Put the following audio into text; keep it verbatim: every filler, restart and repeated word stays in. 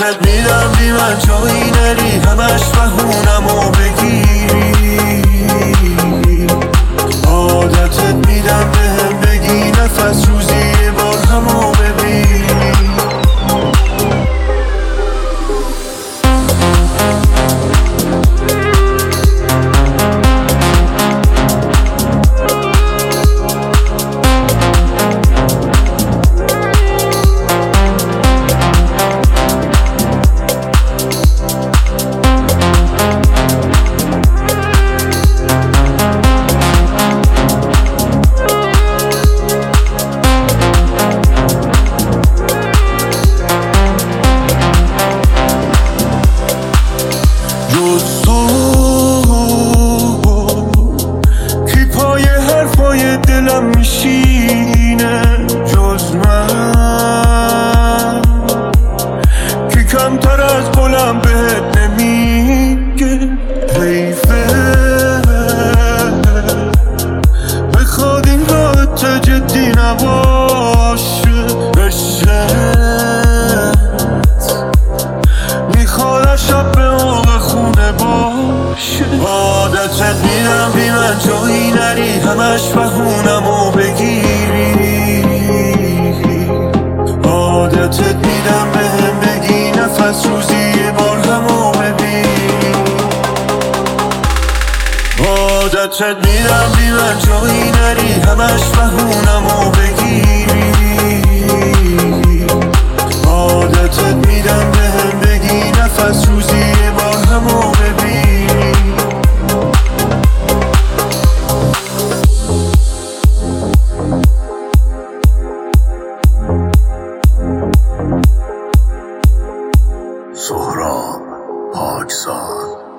عادتت میدم بی من جایی نری، همش بهونمو بگیری. عادتت میدم بهم بگی نفس روزی یه بار همو ببینی. جز تو کی پای حرفای دلم میشینه، جز من کی کمتر از قولم بهت نمیگه. حیفه بخواد این رابطه جدی نباشه، عشقت میخواد شب به موقع خونه باشه. عادتت میدم بی من جایی نری، همش بهونمو بگیری. عادتت میدم بهم بگی نفس روزی یه بار همو ببینی. عادتت میدم بی من جایی نری، همش بهونمو بگیری. عادتت میدم بهم بگی نفس روزی یه بار همو ببینی. سهراب پاکزاد.